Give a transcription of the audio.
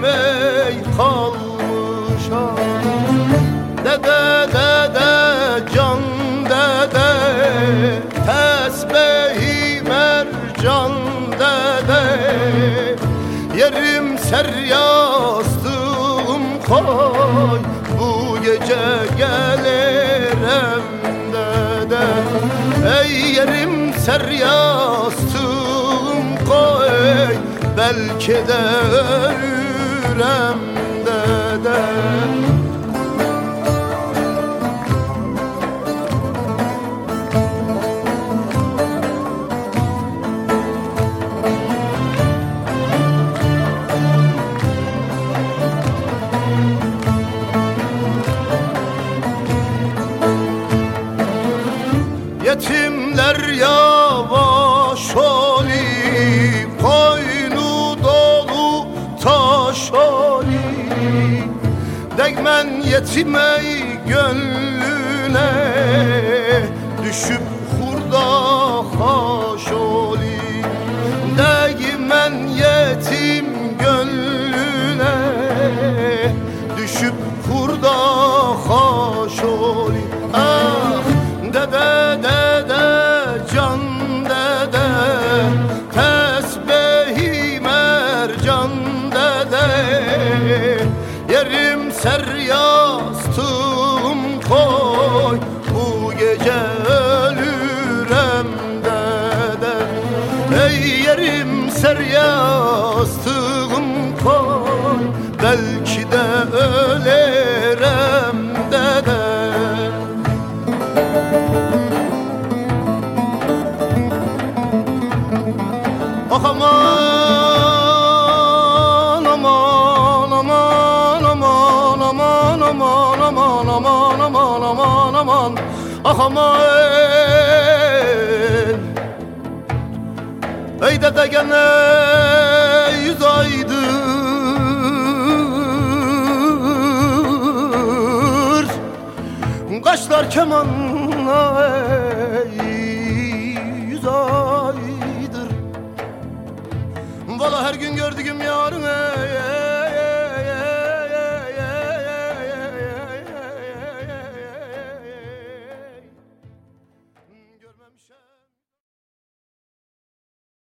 ey kalmışam. Dede dede can dede, tesbih-i mercan dede, yerim ser yastığım koy, bu gece gelirim dede. Ey yerim ser yastığım koy, belki de ölürüm dede. Yetimler yavaş oli, koynu dolu taş oli. Değmen yetime gönlüne, düşüp hurda haş oli. Değmen yetim gönlüne, düşüp hurda haş oli. Ah dede dede can dede, tesbih-i mercan dede, yerim ser yastığım koy, bu gece ölürüm dede. Ey yerim ser yastığım koy, belki de ölürüm dede. Ah aman aman aman aman aman aman aman aman aman aman aman, ah aman. Ey dede gene 100 aydır kaşlar kemanla, ey 100 aydır. Valla her gün gördüğüm yarın ey